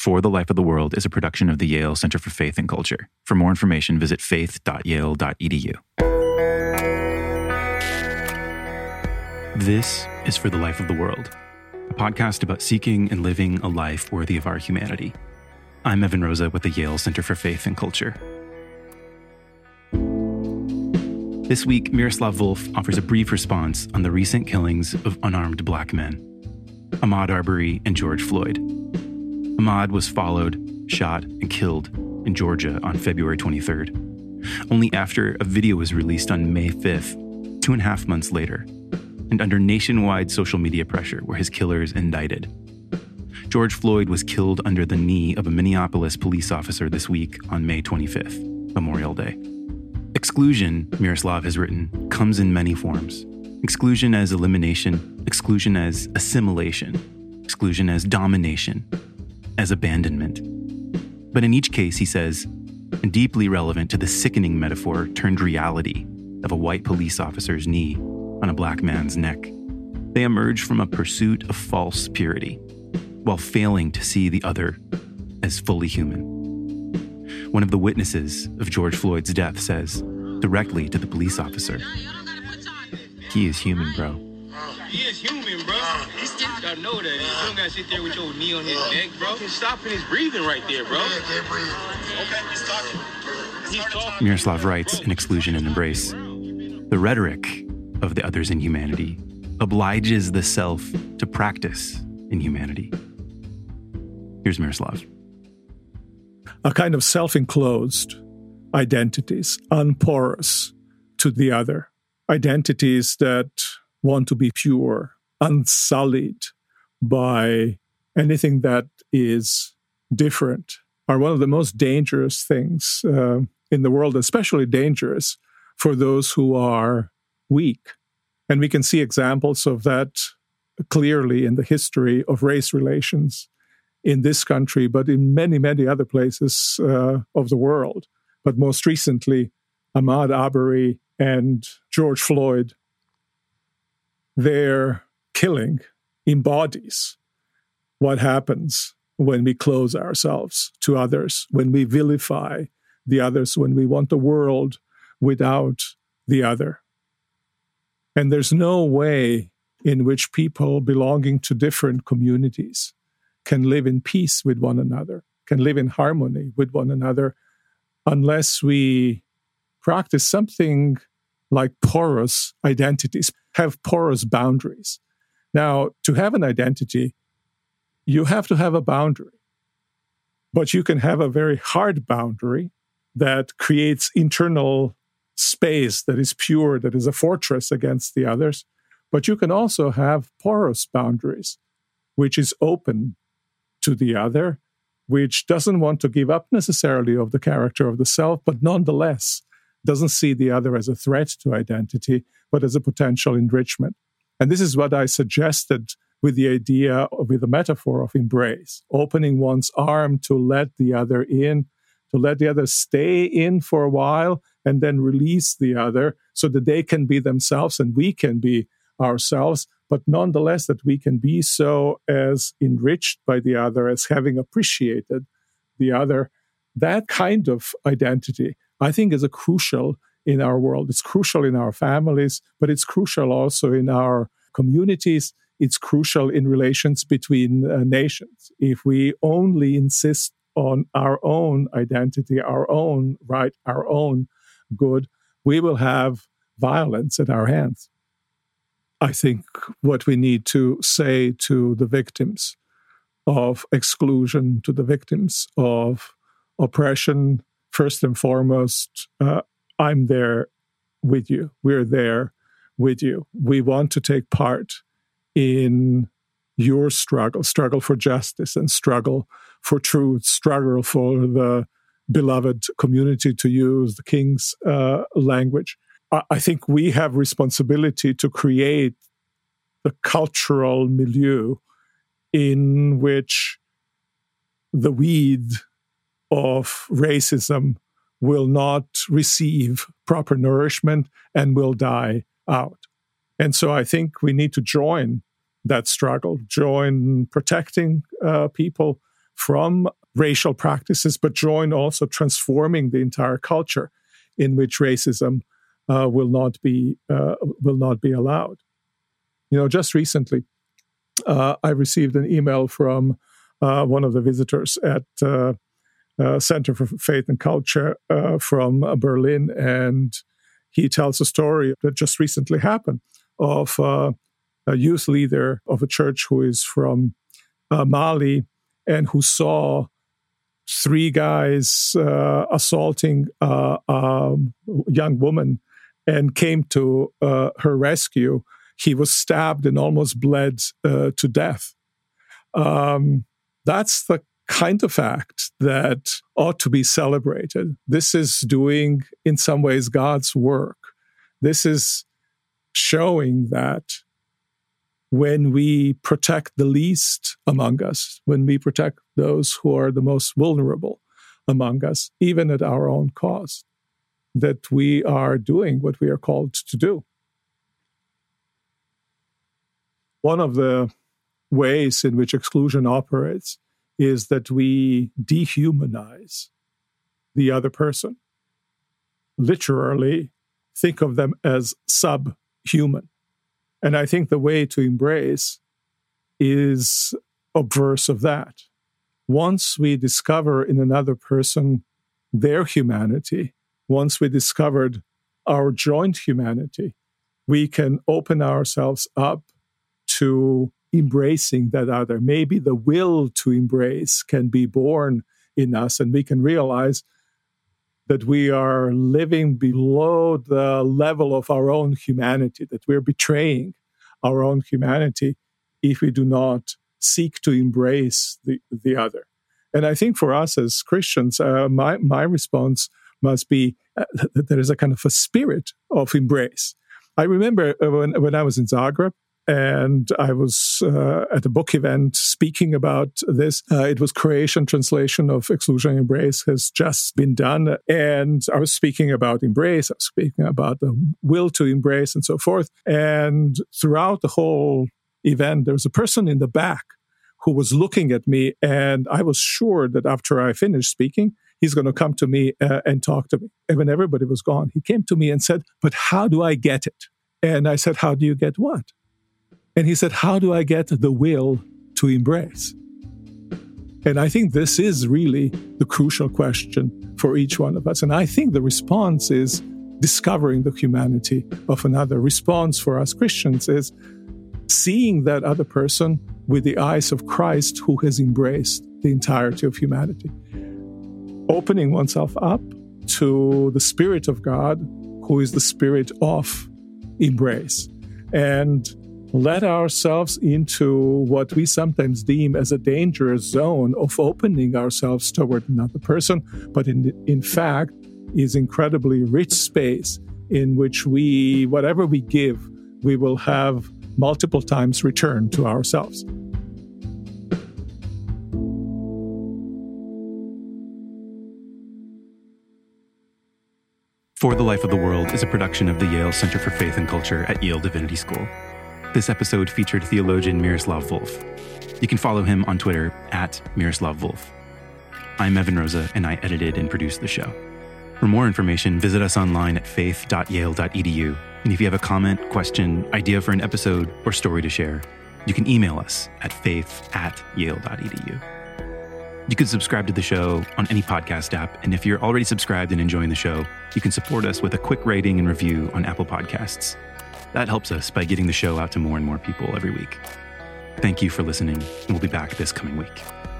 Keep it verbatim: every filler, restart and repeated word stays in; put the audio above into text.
For the Life of the World is a production of the Yale Center for Faith and Culture. For more information, visit faith dot yale dot e d u. This is For the Life of the World, a podcast about seeking and living a life worthy of our humanity. I'm Evan Rosa with the Yale Center for Faith and Culture. This week, Miroslav Volf offers a brief response on the recent killings of unarmed black men, Ahmaud Arbery and George Floyd. Ahmaud was followed, shot, and killed in Georgia on February twenty-third, only after a video was released on May fifth, two and a half months later, and under nationwide social media pressure were his killers indicted. George Floyd was killed under the knee of a Minneapolis police officer this week on May twenty-fifth, Memorial Day. Exclusion, Miroslav has written, comes in many forms. Exclusion as elimination, exclusion as assimilation, exclusion as domination, as abandonment. But in each case, he says, and deeply relevant to the sickening metaphor turned reality of a white police officer's knee on a black man's neck, they emerge from a pursuit of false purity, while failing to see the other as fully human. One of the witnesses of George Floyd's death says, directly to the police officer, "He is human, bro." He is human, bro. You gotta know that. You don't gotta sit there with your knee on his neck, bro. He's stopping his breathing right there, bro. Okay, he's talking. He's talking. Miroslav writes in Exclusion and Embrace, the rhetoric of the other's inhumanity obliges the self to practice inhumanity. Here's Miroslav. A kind of self-enclosed identities, unporous to the other. Identities that want to be pure, unsullied by anything that is different, are one of the most dangerous things uh, in the world, especially dangerous for those who are weak. And we can see examples of that clearly in the history of race relations in this country, but in many, many other places uh, of the world. But most recently, Ahmaud Arbery and George Floyd, their killing embodies what happens when we close ourselves to others, when we vilify the others, when we want a world without the other. And there's no way in which people belonging to different communities can live in peace with one another, can live in harmony with one another, unless we practice something like porous identities, have porous boundaries. Now, to have an identity, you have to have a boundary. But you can have a very hard boundary that creates internal space that is pure, that is a fortress against the others. But you can also have porous boundaries, which is open to the other, which doesn't want to give up necessarily of the character of the self, but nonetheless doesn't see the other as a threat to identity, but as a potential enrichment. And this is what I suggested with the idea, with the metaphor of embrace, opening one's arm to let the other in, to let the other stay in for a while, and then release the other so that they can be themselves and we can be ourselves, but nonetheless that we can be so as enriched by the other, as having appreciated the other. That kind of identity, I think, is a crucial in our world. It's crucial in our families, but it's crucial also in our communities. It's crucial in relations between uh, nations. If we only insist on our own identity, our own right, our own good, we will have violence at our hands. I think what we need to say to the victims of exclusion, to the victims of oppression, first and foremost, uh, I'm there with you. We're there with you. We want to take part in your struggle, struggle for justice and struggle for truth, struggle for the beloved community, to use the King's uh, language. I think we have responsibility to create the cultural milieu in which the weed of racism will not receive proper nourishment and will die out. And so I think we need to join that struggle, join protecting uh, people from racial practices, but join also transforming the entire culture in which racism uh, will not be uh, will not be allowed. You know, just recently, uh, I received an email from uh, one of the visitors at uh, uh, Center for Faith and Culture uh, from uh, Berlin, and he tells a story that just recently happened of uh, a youth leader of a church who is from uh, Mali and who saw three guys uh, assaulting uh, a young woman and came to uh, her rescue. He was stabbed and almost bled uh, to death. Um, that's the kind of act that ought to be celebrated. This is doing, in some ways, God's work. This is showing that when we protect the least among us, when we protect those who are the most vulnerable among us, even at our own cost, that we are doing what we are called to do. One of the ways in which exclusion operates is that we dehumanize the other person. Literally, think of them as subhuman. And I think the way to embrace is obverse of that. Once we discover in another person their humanity, once we discovered our joint humanity, we can open ourselves up to embracing that other. Maybe the will to embrace can be born in us, and we can realize that we are living below the level of our own humanity, that we're betraying our own humanity if we do not seek to embrace the, the other. And I think for us as Christians, uh, my, my response must be uh, that there is a kind of a spirit of embrace. I remember when, when I was in Zagreb, and I was uh, at a book event speaking about this. Uh, it was Croatian translation of Exclusion and Embrace has just been done. And I was speaking about embrace. I was speaking about the will to embrace and so forth. And throughout the whole event, there was a person in the back who was looking at me. And I was sure that after I finished speaking, he's going to come to me uh, and talk to me. And when everybody was gone, he came to me and said, "But how do I get it?" And I said, "How do you get what?" And he said, "How do I get the will to embrace?" And I think this is really the crucial question for each one of us. And I think the response is discovering the humanity of another. Response for us Christians is seeing that other person with the eyes of Christ who has embraced the entirety of humanity. Opening oneself up to the Spirit of God, who is the Spirit of embrace. And let ourselves into what we sometimes deem as a dangerous zone of opening ourselves toward another person, but in, in fact is incredibly rich space in which we, whatever we give, we will have multiple times return to ourselves. For the Life of the World is a production of the Yale Center for Faith and Culture at Yale Divinity School. This episode featured theologian Miroslav Volf. You can follow him on Twitter at Miroslav Volf. I'm Evan Rosa, and I edited and produced the show. For more information, visit us online at faith dot yale dot e d u. And if you have a comment, question, idea for an episode, or story to share, you can email us at faith at yale dot e d u. You can subscribe to the show on any podcast app, and if you're already subscribed and enjoying the show, you can support us with a quick rating and review on Apple Podcasts. That helps us by getting the show out to more and more people every week. Thank you for listening, and we'll be back this coming week.